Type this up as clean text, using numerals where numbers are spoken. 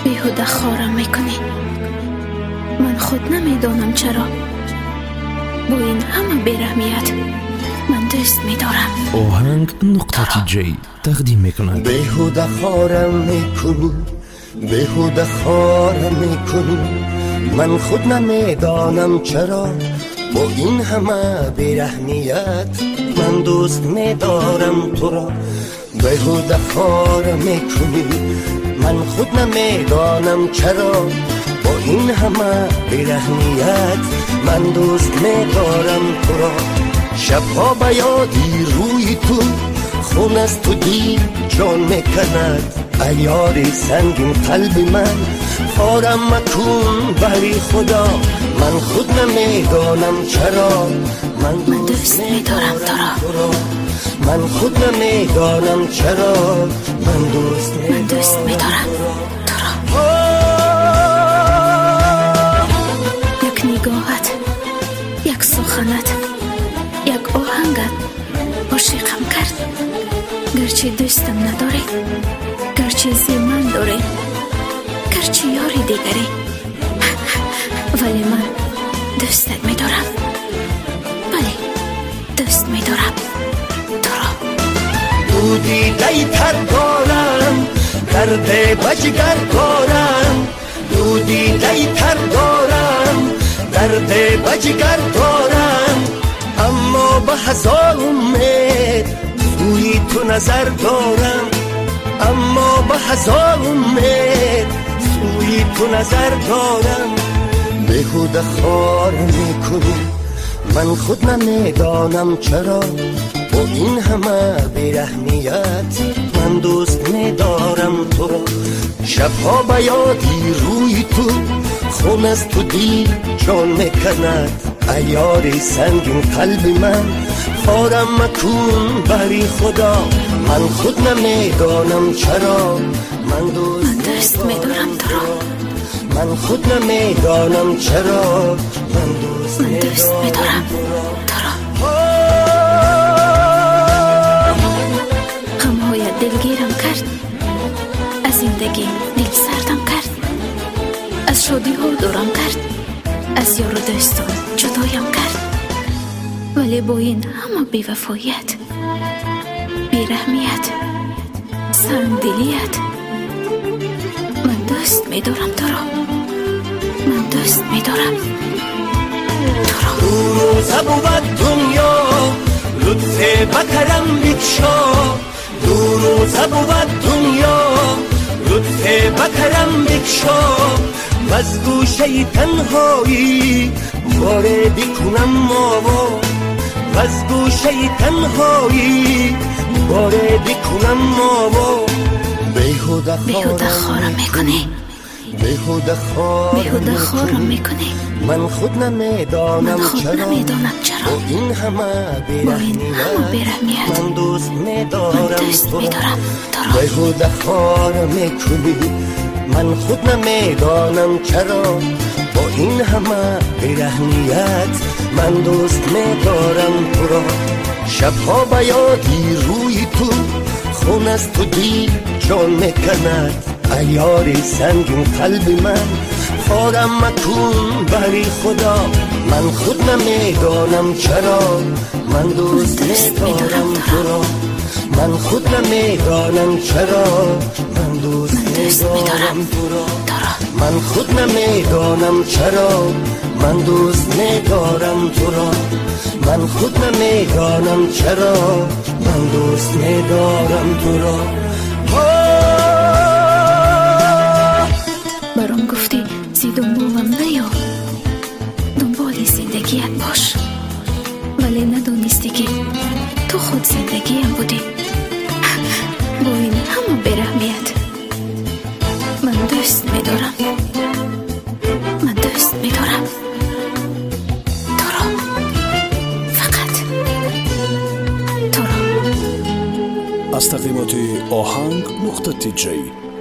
بیهوده خارم میکنی. من خود نمیدانم چرا با این همه بیرحمیت من دوست میدارم. آهنگ نقطه جی تقدیم میکند. بیهوده خارم میکنی، بیهوده خارم میکنی. من خود نمیدانم چرا با این همه بیرحمیت من دوست میدارم تو را. بیهوده خارم میکنی. من خود نمیدانم چرا با این همه بیرحمیت من دوست میدارم تو را. شبها به یادی روی تو خون از تو دیل جان میکند. ایاری سنگین قلب من خارم مکن بری خدا. من خود نمیدانم چرا من دوست میدارم تو را. من خود نمیدانم چرا من دوست میدارم تو را. یک نگاهت، یک سخنت، یک آهنگت عاشقم کرد. گرچه دوستم نداری، گرچه زمان داری، گرچه یاری دیگری، ولی من دوستت میدارم. ولی دوست میدارم تو را. تو دیده تر دارم، درد بجگر دارم. تو دیده تر دارم، درد بجگر دارم. اما به هزار امید روی تو نظر دارم. اما به هزار امید روی تو نظر دارم. بیهوده خار میکنی. من خود نمیدانم چرا با این همه بیرحمیت من دوست میدارم تو را. شبها به یادی روی تو خون از تو دیل جان میکند. ایاری سنگین قلب من خارم مکن بری خدا. من خود نمیدانم چرا من دوست میدارم تو را. من خود نمیدانم چرا من دوست میدارم تو را. غمهای دلگیرم کرد، از زندگی دل سردم کرد، از شادی ها دورم کرد، از یار و دوستان جدایم کرد. ولی با این همه بیوفاییت، بیرحمیت، سنگدلیت من دوست میدارم تو را. من دوست میدارم تو را. دو روزه بود دنیا لطف بکرم بکشا. دو روزه بود دنیا لطف بکرم بکشا. وز گوشه تنهایی واردی کنم ماوا. وز گوشه تنهایی واردی کنم ماوا. بیهوده خارم میکنی. بیهوده خارم میکنی. من خود نمیدانم چرا با این همه بیرحمیت من دوست میدارم تو را. بیهوده خارم میکنی. من خود نمیدانم چرا با این همه بیرحمیت من دوست میدارم تو را. شبها به یادی روی تو خون از تو دیل جان میکند. ایاری سنگین قلب من خارم مکن بری خدا. من خود نمیدانم چرا من دوست میدارم تو را. من خود نمیدانم چرا من دوست میدارم تو را. من خود نمیدانم چرا من دوست میدارم تو را. من خود نمیدانم چرا من دوست میدارم تو را. برام گفتی زی دنبالم نیا، دنبال زندگیت باش. ولی ندانستی که تو خود زندگیم بودی. با این همه بیرحمیت من دوست میدارم. من دوست میدارم تو را. فقط تو را. از تقدیمات آهنگ نقطه جی